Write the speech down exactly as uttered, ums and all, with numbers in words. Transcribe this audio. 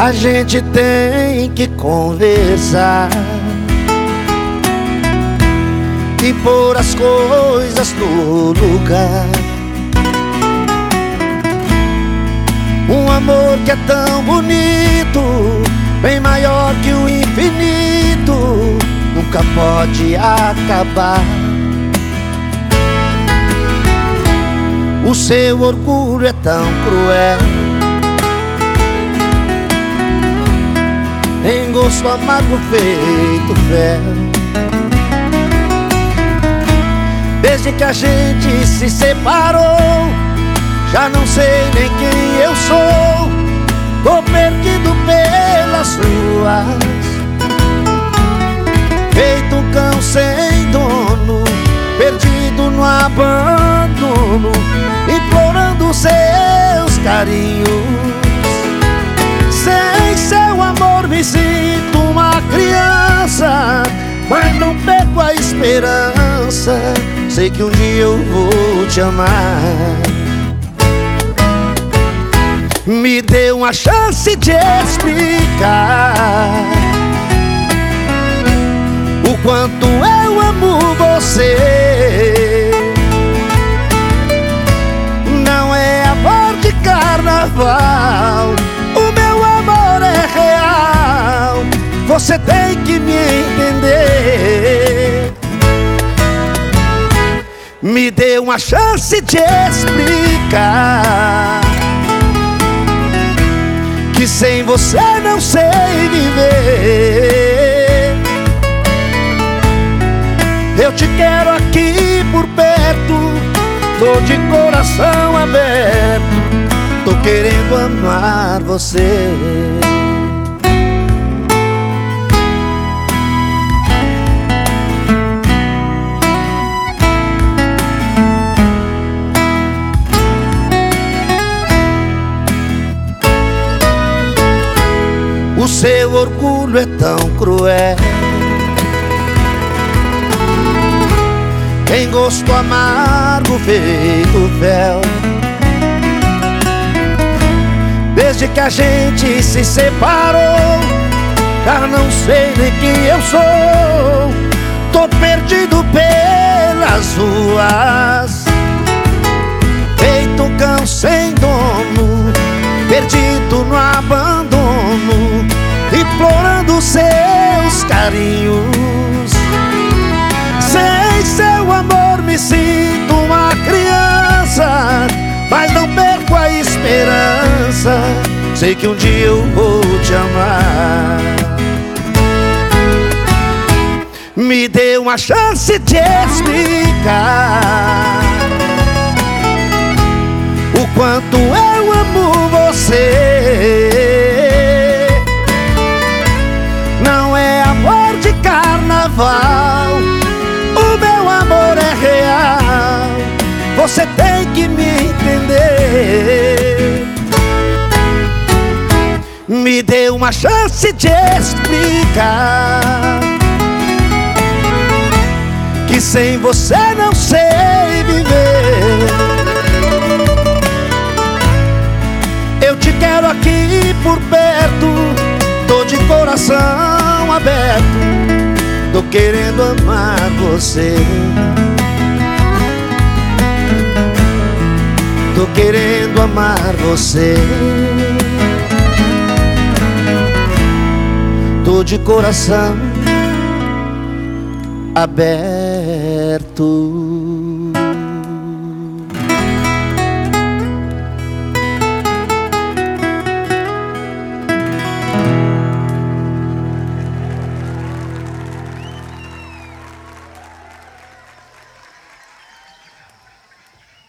A gente tem que conversar e pôr as coisas no lugar. Um amor que é tão bonito, bem maior que o infinito, nunca pode acabar. O seu orgulho é tão cruel, tem gosto amargo feito fel. Desde que a gente se separou, já não sei nem quem eu sou. Tô perdido pelas ruas, feito um cão sem dono, perdido no abandono, implorando seus carinhos. Sem seu amor me sinto uma criança, mas não perco a esperança. Sei que um dia eu vou te amar. Me dê uma chance de explicar o quanto eu amo você. Não é amor de carnaval, o meu amor é real. Você tem que me entender. Me dê uma chance de explicar que sem você não sei viver. Eu te quero aqui por perto, tô de coração aberto, tô querendo amar você. O seu orgulho é tão cruel, tem gosto amargo feito fel. Desde que a gente se separou, já não sei nem quem eu sou. Tô perdido pelas ruas, feito um cão sem dono, perdido no abandono, implorando seus carinhos. Sem seu amor me sinto uma criança, mas não perco a esperança. Sei que um dia eu vou te amar. Me dê uma chance de explicar o quanto eu amo você. Não é amor de carnaval, o meu amor é real. Você tem que me entender. Me dê uma chance de explicar que sem você não sei viver. Eu te quero aqui por perto, tô de coração aberto, tô querendo amar você. Tô querendo amar você. Tô de coração aberto.